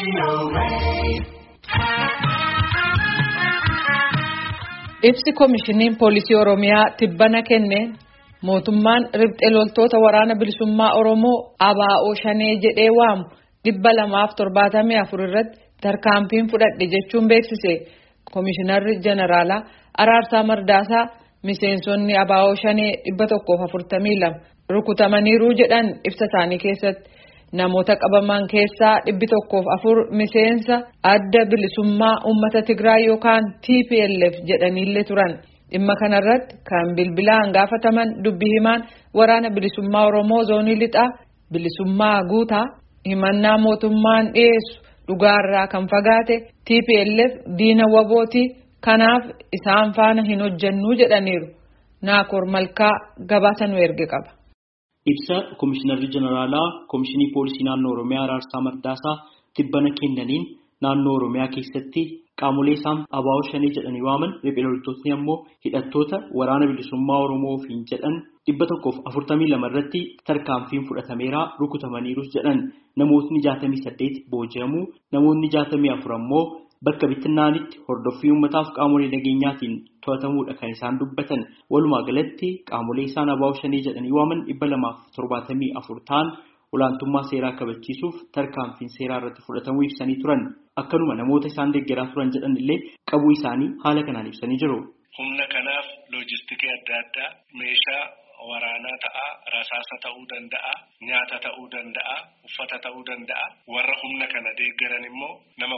Ibsi Koomishiniin Poolisii Oromiyaa tibbana kenneen mootummaan riphxee loltoota waraana bilisummaa Oromoo ABO Shanee jedhee waamu 274 irratti tarkaanfiin fudhadhe jechuun beeksise. Koomishinarri Jeneraalaa Araarsaa Mardaasaa miseensonni ABO Shanee 142 rukutamaniiru jedhan ibsa isaanii keessatti. Namoota qabaman keessaa 104 miseensa adda bilisummaa uummata Tigraay yookaan TPLF jedhanillee turan. Dhimma kanarratti kan bilbilaan gaafataman dubbii himaan waraana bilisummaa Oromoo zoonii lixaa bilisummaa guutaa himannaa mootummaan dhiyeessu dhugaarraa kan fagaate TPLF diina wabooti kanaaf isaan faana hin hojjennu jedhaniiru. Naakoor Malkaa gabaasa nu erge qaba. Ibsa Koomishinarri Jeneraalaa Koomishinii Poolisii Naannoo Oromiyaa Araarsaa Mardaasaa tibbana kennaniin naannoo Oromiyaa keessatti qaamolee isaan ABO Shanee jedhanii waaman riphxee loltootni ammoo hidhattoota waraana bilisummaa Oromoo ofiin jedhan 142 irratti tarkaanfiin fudhatameera rukutamaniirus jedhan. Namootni 68 booji'amuu namoonni 64 ammoo bakka bittinnaanitti hordoffii uummataaf qaamolee nageenyaatiin to'atamuudha kan isaan dubbatan. Walumaa galatti qaamolee isaan ABO Shanee jedhanii waaman 274 ta'an olaantummaa seeraa kabachiisuuf tarkaanfiin seeraa irratti fudhatamuu ibsanii turan. Akkanuma namoota isaan deeggaraa turan jedhan illee qabuu isaanii haala kanaan ibsanii jiru. Humna kanaaf loojistikii adda addaa meeshaa waraanaa ta'a, rasaasa ta'uu danda'a, nyaata ta'uu danda'a, uffata ta'uu danda'a. Warra humna kana deeggaran immoo nama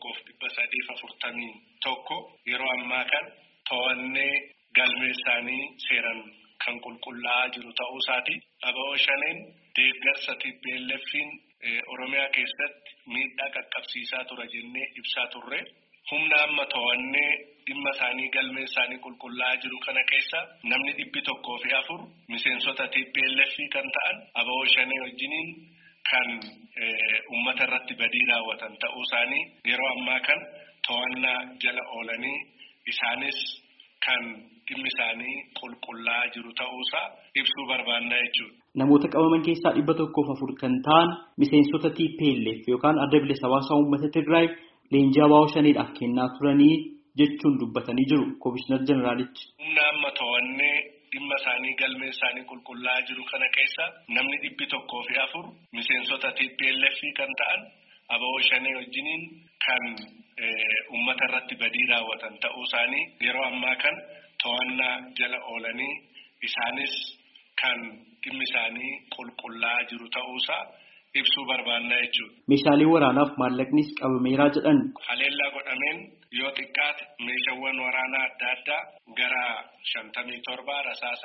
1341 yeroo ammaa kan to'annee galmee isaanii seeran kan qulqullaa'aa jiru ta'uu isaati. ABO Shaneen deeggarsa TPLF'n Oromiyaa keessatti miidhaa qaqqabsiisaa ture jennee ibsaa turre. Humna amma to'annee dhimma isaanii galmee isaanii qulqullaa'aa jiru kana keessa namni 104 miseensota TPLF kan ta'an ABO Shanee wajjiniin kan uummata irratti badii raawwatan ta'uu isaanii yeroo ammaa kan to'annaa jala oolanii isaanis kan dhimmi isaanii qulqullaa'aa jiru ta'uusaa ibsuu barbaanna jechuudha. Namoota qabaman keessaa 104 kan ta'an miseensota TPLF yookaan adda bilisa baasaa uummata Tigraay leenjii ABO Shaneedhaaf kennaa turanii jechuun dubbatanii jiru Koomishinar Jeneraalichi. Humna amma to'annee dhimma isaanii galmee isaanii qulqullaa'aa jiru kana keessa namni 104 miseensota TPLF kan ta'an ABO Shanee wajjiniin kan uummata irratti badii raawwatan ta'uu isaanii yeroo ammaa kan to'annaa jala oolanii isaanis kan dhimmi isaanii qulqullaa'aa jiru ta'uusaa ibsuu barbaanna jechuudha. Meeshaalee waraanaaf maallaqnis qabameeraa jedhan. Haleellaa godhameen yoo xiqqaate meeshaawwan waraanaa adda addaa gara 57 rasaasa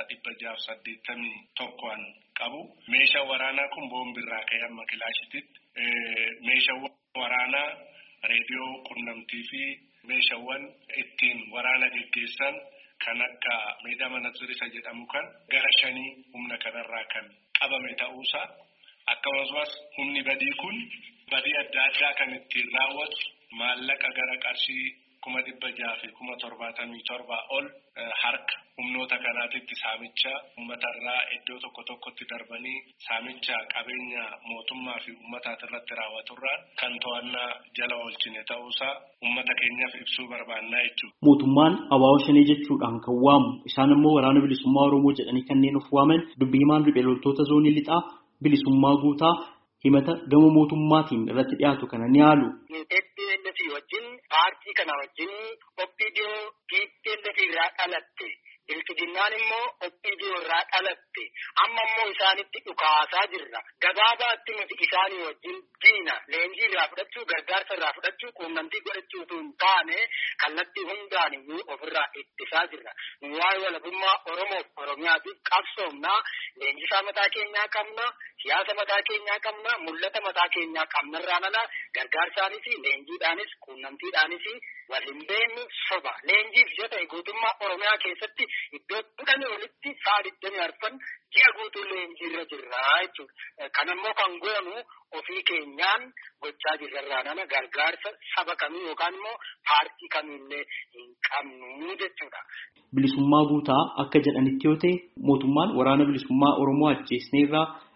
681 qabu. Meeshaan waraanaa kun boombiirraa ka'ee amma kilaashititti. Meeshaawwan waraanaa reediyoo qunnamtii fi meeshaawwan ittiin waraana geggeessan kan akka miidhama natsirisa jedhamu kan gara 5 humna kanarraa kan qabame ta'uusaa. Akkasumas humni badii kun badii adda addaa kan ittiin raawwatu maallaqa gara qarshii 600 fi 77 ol harka humnoota kanaatitti saamicha uummatarraa iddoo tokkotti darbanii saamicha qabeenya mootummaa fi uummataatirratti raawwaturraan kan to'annaa jala oolchine ta'uusaa uummata keenyaaf ibsuu barbaannaa jechuudha. Mootummaan ABO Shanee jechuudhaan kan waamu isaan immoo waraana bilisummaa Oromoo jedhanii kanneen of waaman dubbii himaan riphxee loltoota zoonii lixaa bilisummaa guutaa himata gama mootummaatiin irratti dhiyaatu kana ni haalu. TPLF wajjin paartii kana wajjin OPDO TPLF irraa dhalatte ilkidinnaan immoo OPDO irraa dhalatte amma immoo isaanitti dhukaasaa jirra. Gabaabaatti nuti isaanii wajjin diina leenjii irraa fudhachuu gargaarsa irraa fudhachuu quunnamtii godhachuu hin taane kallattii hundaan iyyuu ofirraa ittisaa jirra. Waa'ee walabummaa Oromoof Oromiyaatiif qabsoomnaa leenjisaa mataa keenyaa qabna. Siyaasa mataa keenyaa qabna, mul'ata mataa keenyaa qabnarraan ala gargaarsaanis leenjiidhaanis quunnamtiidhaanis wal hin beeknu soba. Leenjiif yoo ta'e guutummaa Oromiyaa keessatti iddoo 10 olitti sa'a 24 ji'a guutuu leenjiirra jirra jechuudha. Kanammoo kan goonu ofii keenyaan gochaa jirrarraan ala gargaarsa saba kamii yookaan immoo paartii kamiillee hin qabnu jechuudha. Bilisummaa guutaa akka jedhanitti yoo ta'e mootummaan waraana bilisummaa Oromoo ajjeesneerraa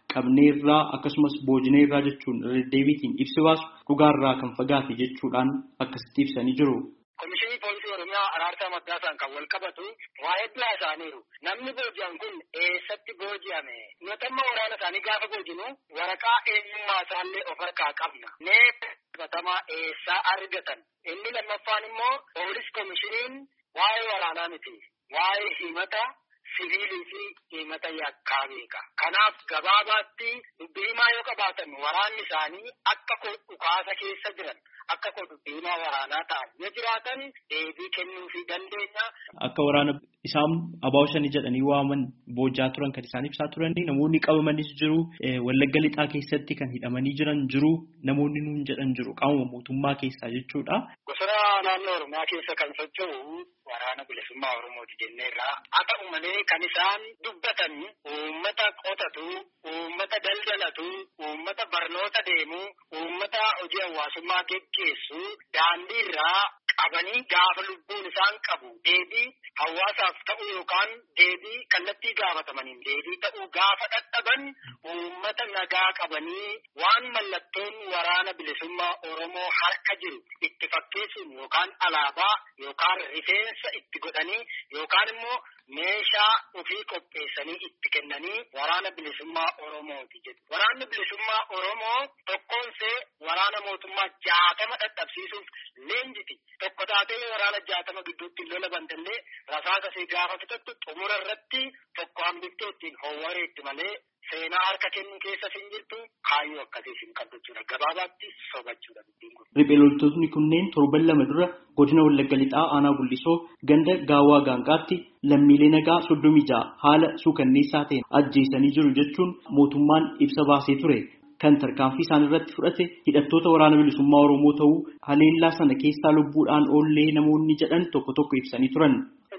qabneerraa akkasumas boojneerraa jechuun deddeebiitiin ibsi baasu dhugaarraa kan fagaate jechuudhaan akkasitti ibsanii jiru. Komishinii Poolisii Oromiyaa Araarsaa Mardaasaan kan wal qabatu waa'ee bilaa isaaniiru. Namni booji'an kun eessatti booji'ame? Mootummaa waraana isaanii gaafa boojinu waraqaa eenyummaa isaallee of harkaa qabna. Mee qabatamaa eessaa argatan? Inni lammaffaan immoo poolis komishiniin waa'ee waraanaa miti. Waa'ee himata siviilii fi himata yakkaa beeka. Kanaaf gabaabaatti dubbii himaa yoo qabaatan waraanni isaanii akka dhukaasa keessa jiran akka dubbii himaa waraanaa ta'an yoo jiraatan deebii kennuufii dandeenya. Akka waraana isaan abaa'oo shanii jedhanii waaman boojaa turan kan isaan ibsaa turanii namoonni qabamanis jiru. Wallagga lixaa keessatti kan hidhamanii jiran jiru. Namoonni nuun jedhan jiru qaama mootummaa keessaa jechuudha. Bosona naannoo Oromiyaa keessa kan socho'u waraana bilisummaa Oromooti jenneerraa haa ta'u malee kan isaan dubbatan uummata qotatu, uummata daldalatu, uummata barnoota deemu, uummata hojii hawaasummaa geggeessu daandiirraa qabanii gaafa lubbuun isaan qabu deebii hawaasaaf ta'u yookaan deebii kallattii gaafatamaniin deebii ta'uu gaafa dadhaban uummata nagaa qabanii waan mallattoon waraana bilisummaa Oromoo harka jiru itti fakkeessuun yookaan alaabaa yookaan rifeensa itti godhanii yookaan immoo meeshaa ofii qopheessanii itti kennanii waraana bilisummaa Oromooti jedhu. Waraanni bilisummaa Oromoo tokkoonsee waraana mootummaa 60 dadhabsiisuuf leenjiti. Tokko taatee waraana 60 gidduutti lola bandallee rasaasa si gaafa fixattu xumura irratti tokko hambiftee ittiin howwareetti malee seenaa harka kennu keessa hin jirtu kaayyoo akkasii hin qabdu jechuudha. Gabaabaatti sobachuudha dubbiin kun. Riphee loltoonni kunneen torban lama dura godina Wallagga Lixaa aanaa Gullisoo ganda Gaawaa Gaanqaatti lammiilee nagaa 36 haala suukanneessaa ta'een ajjeesanii jiru jechuun mootummaan ibsa baasee ture. Kan tarkaanfii isaan irratti fudhate hidhattoota waraana bilisummaa Oromoo ta'uu haleellaa sana keessaa lubbuudhaan oollee namoonni jedhan tokko tokko ibsanii turan.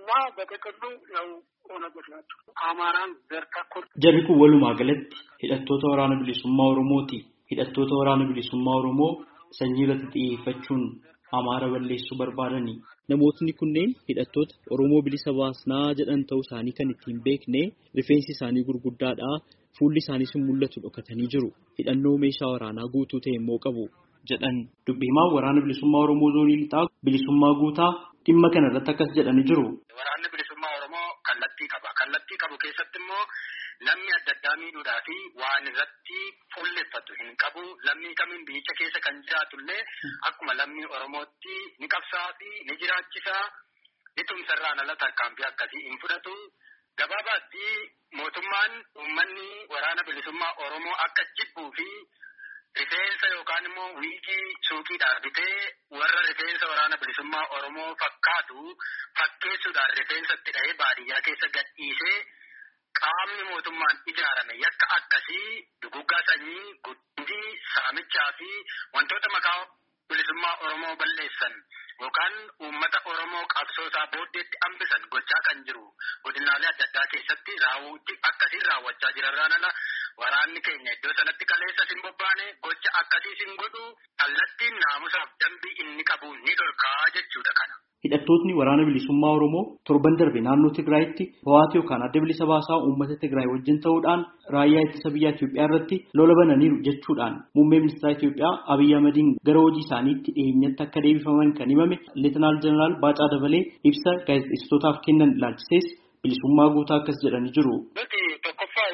Jarri kun walumaa galatti hidhattoota waraana bilisummaa Oromooti. Hidhattoota waraana bilisummaa Oromoo sanyii irratti xiyyeeffachuun Amaara balleessuu barbaadani. Namootni kunneen hidhattoota Oromoo bilisa baasnaa jedhan ta'uu isaanii kan ittiin beekne rifeensi isaanii gurguddaadha. Fuulli isaaniis mul'atu dhokatanii jiru. Hidhannoo meeshaa waraanaa guutuu ta'e immoo qabu jedhan. Dubbii himaa waraana bilisummaa Oromoo zoonii lixaa bilisummaa guutaa dhimma kana irratti akkas jedhanii jiru. Waraanni bilisummaa Oromoo kallattii qaba. Kallattii qabu keessatti immoo namni adda addaa miidhuudhaa fi waan irratti fuulleffatu hin qabu. Lammii kamiin biyyicha keessa kan jiraatullee akkuma lammii Oromootti ni qabsaa fi ni jiraachisaa. Ni tumsarraan ala tarkaanfii akkasii hin fudhatu. Gabaabaatti mootummaan uummanni waraana bilisummaa Oromoo akka jibbuu fi rifeensa yookaan immoo wiigii suuqiidhaan bitee warra rifeensa waraana bilisummaa Oromoo fakkaatu fakkeessuudhaan rifeensatti dhahee baadiyyaa keessa gadhiisee qaamni mootummaan ijaarame yakka akkasii duguggaa sanyii, guddii, saamichaa fi wantoota maqaa bilisummaa Oromoo balleessan yookaan uummata Oromoo qabsoosaa booddeetti hambisan gochaa kan jiru godinaalee adda addaa keessatti akkasiin raawwachaa jirarraan ala waraanni keenya iddoo sanatti kaleessa sin bobbaane gocha akkasii sin godhu kallattiin naamusaaf dambii inni qabu ni dhorkaa jechuudha kana. Hidhattootni waraana bilisummaa Oromoo torban darbe naannoo Tigraayitti ho'aati yookaan adda bilisa baasaa uummata Tigraay wajjin ta'uudhaan raayyaa ittisa biyyaa Itoophiyaa irratti lola bananiiru jechuudhaan muummee ministeera Itoophiyaa Abiyyi Ahmediin gara hojii isaaniitti dhiyeenyatti akka deebifaman kan himame Leetinaal Jeneraal Baacaa Dabalee ibsa gaazexeessitootaaf kennan ilaalchisees bilisummaa guutaa akkas jedhanii jiru. Nuti tokkoffaa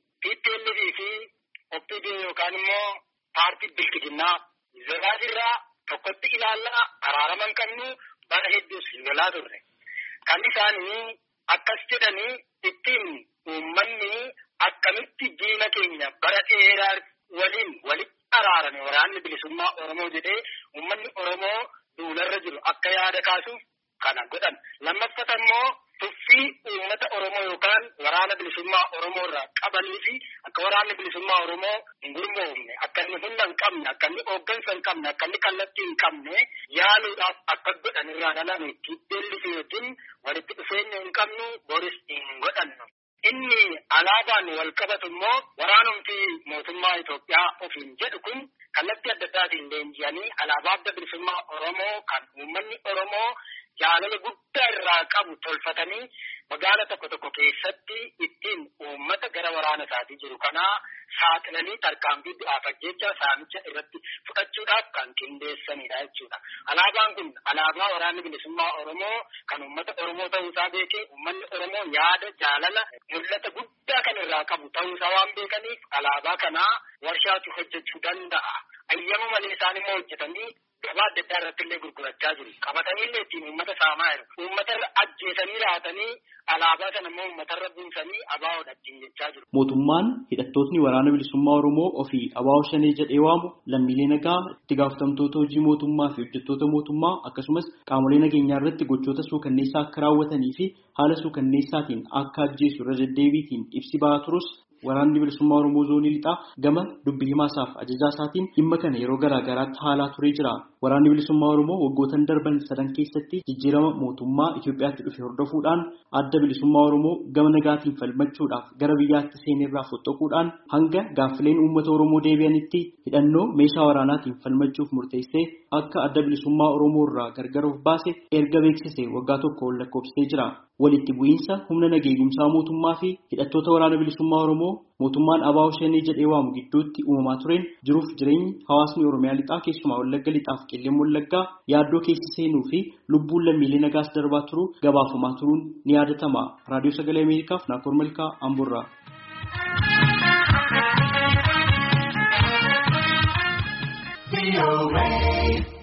PPLF fi OPDO yookaan immoo paartii bilchiginnaa zaraafirraa tokkotti ilaallaa araaraman qabnu. Bara hedduus lolaa turre. Kan isaanii akkas jedhanii ittiin uummanni akkamitti diina keenya bara dheeraa waliin walitti araarame waraanni bilisummaa Oromoo jedhee uummanni Oromoo duularra jiru akka yaada kaasuuf kana godhan. Lammaffata immoo tuffii uummata Oromoo yookaan waraana bilisummaa Oromoo irraa qabanii fi akka waraanni bilisummaa Oromoo hin gurmoofne akka inni humna hin qabne akka inni hooggansa hin qabne akka inni kallattii hin qabne yaaluudhaaf akka godhan irraa dhalame TPLF wajjin walitti dhufeenya hin qabnu boris hin godhannu. Inni alaabaan wal qabatu immoo waraanumti mootummaa Itoophiyaa ofiin jedhu kun kallattii adda addaatiin leenji'anii alaabaa adda bilisummaa Oromoo kan uummanni Oromoo jaalala guddaa irraa qabu tolfatanii magaala tokko tokko keessatti ittiin uummata gara waraana isaatii jiru kanaa saaxilanii tarkaanfii du'aaf jecha saamicha irratti fudhachuudhaaf kan qindeessanidha jechuudha. Alaabaan kun alaabaa waraanni bilisummaa Oromoo kan uummata Oromoo ta'uusaa beekee uummanni Oromoo yaada jaalala mul'ata guddaa kan irraa qabu ta'uusaa waan beekaniif alaabaa kanaa warshaatu hojjechuu danda'a. Ayyama malee isaan immoo hojjetanii gabaa adda addaa irratti illee gurgurachaa jiru. Qabatanii illee ittiin uummata saamaa jiru. Uummatarra ajjeesanii raatanii alaabaa sana immoo uummatarra buusanii ABO'dha ittiin jechaa jiru. Mootummaan hidhattootni waraana bilisummaa Oromoo ofii ABO shanee jedhee waamu lammiilee nagaa itti gaafatamtoota hojii mootummaa fi hojjettoota mootummaa akkasumas qaamolee nageenyaa irratti gochoota suukanneessaa akka raawwatanii fi haala suukanneessaatiin akka ajjeesu irra deddeebiitiin ibsi ba'aa turus waraanni bilisummaa Oromoo zoonii lixaa gama dubbii himaasaaf ajajaa isaatiin dhimma kana yeroo garaagaraatti haalaa turee jira. Waraanni bilisummaa Oromoo waggootan darban 3 keessatti jijjiirama mootummaa Itoophiyaatti dhufe hordofuudhaan adda bilisummaa Oromoo gama nagaatiin falmachuudhaaf gara biyyaatti seenirraa fottoquudhaan hanga gaaffileen uummata Oromoo deebi'anitti hidhannoo meeshaa waraanaatiin falmachuuf murteessee akka adda bilisummaa Oromoo irraa gargar of baase erga beeksisee waggaa tokko ol lakkoofsisee jira. Walitti bu'iinsa humna nageegumsaa mootummaa fi hidhattoota waraana bilisummaa Oromoo mootummaan ABO shanee jedhee waamu gidduutti uumamaa tureen jiruuf jireenyi hawaasni Oromiyaa lixaa keessumaa Wallagga lixaaf Qellem Wallaggaa yaaddoo keessa seenuu fi lubbuun lammiilee nagaas darbaa turuu gabaafamaa turuun ni yaadatama. Raadiyoo Sagalee Ameerikaaf Naakoor Malkaa Amburraa.